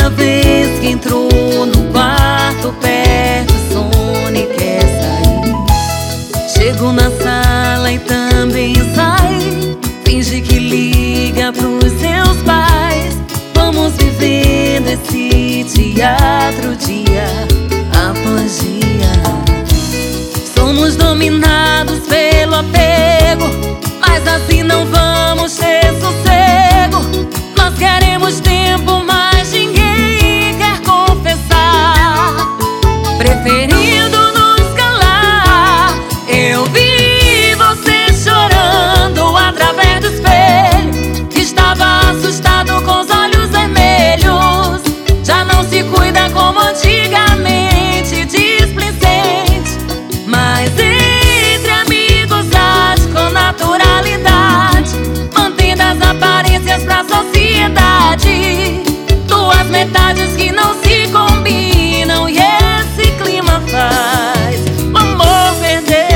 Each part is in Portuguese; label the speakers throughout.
Speaker 1: toda vez que entrou no quarto perde o sono e quer sair. Chego na sala e também sai, finge que liga pros seus pais. Vamos vivendo esse teatro dia após dia. Somos dominados pelo apego, mas assim não vamos ter sossego. Nós queremos tempo, mas ninguém quer confessar, preferindo nos calar. Eu vi você chorando através do espelho, estava assustado com os olhos vermelhos. Já não se cuida como antigamente, displicente, mas entre amigos age com naturalidade, mantendo as aparências pra sociedade. Duas metades que não se combinam e esse clima faz o amor perder.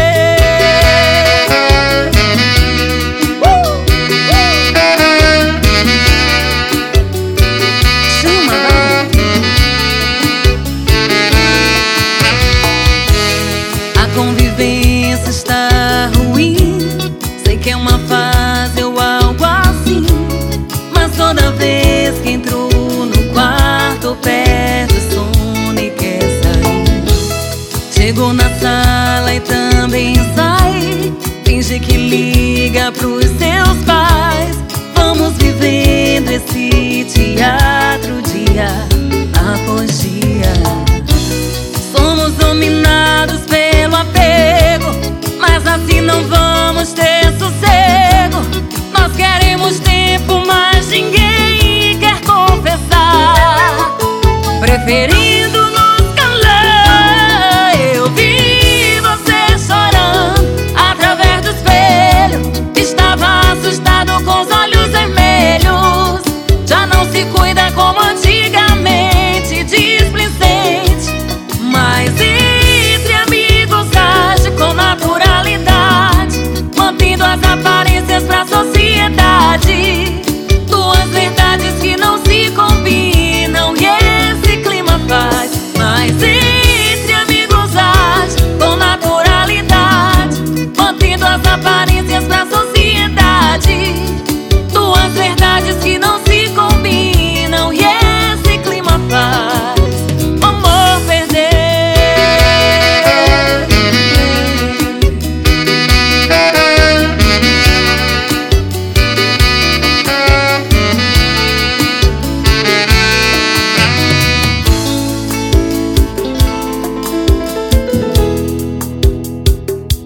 Speaker 1: A convivência está ruim, sei que é uma fase ou algo assim, mas toda vez que entrou no quarto perde o sono e quer sair. Chegou na sala e também sai, finge que liga pros seus pais. Vamos vivendo esse teatro dia após dia. Somos dominados pelo apego, mas assim não vamos ter sossego. Nós queremos tempo, mas ninguém quer confessar, preferindo nos calar. Eu vi você chorando através do espelho, estava assustado com os olhos vermelhos. Já não se cuida como antigamente, displicente, mas entre amigos age com naturalidade, mantendo as aparências pra sociedade. Duas verdades que não se combinam e esse clima faz. Mas entre amigos age com naturalidade, mantendo as aparências